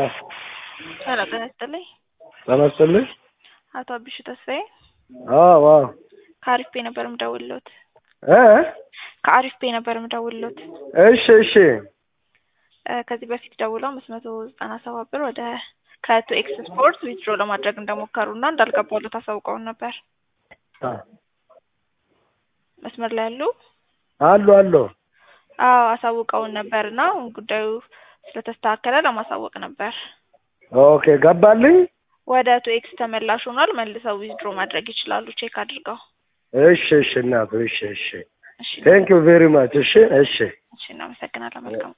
ሰላም ጤና ይስጥልኝ። ተመስልኝ አቶ አብሹ ተስፋዬ አዎ ከአሪፍ ፔ ነበር የምደውልልዎት። እ ከአሪፍ ፔ ነበር የምደውልልዎት። እሺ ከዚህ በፊት ደውለው 597 ብር ወደ ከቱ ኤክስ ስፖርት ዊዝድሮ ለማድረግ እንደሞከሩና እንዳልገባዎት አሳውቀውን ነበር። መስመር ላይ አሉ አዎ አሳውቀውን ነበርና ጉዳዩ ስለተስተካከለ ለማሳወቅ ነበር። ኦኬ ገባልኝ። ወደ ቱ ኤክስ ተመላሽ ሆኗል። መልሰው ዊዝድሮ ማድረግ ይችላሉ። ቼክ አድርገው። እሺ እናቱ እሺ ቴንክ ዩ ቬሪ ማች። እሺ እናመሰግናለን። መልካም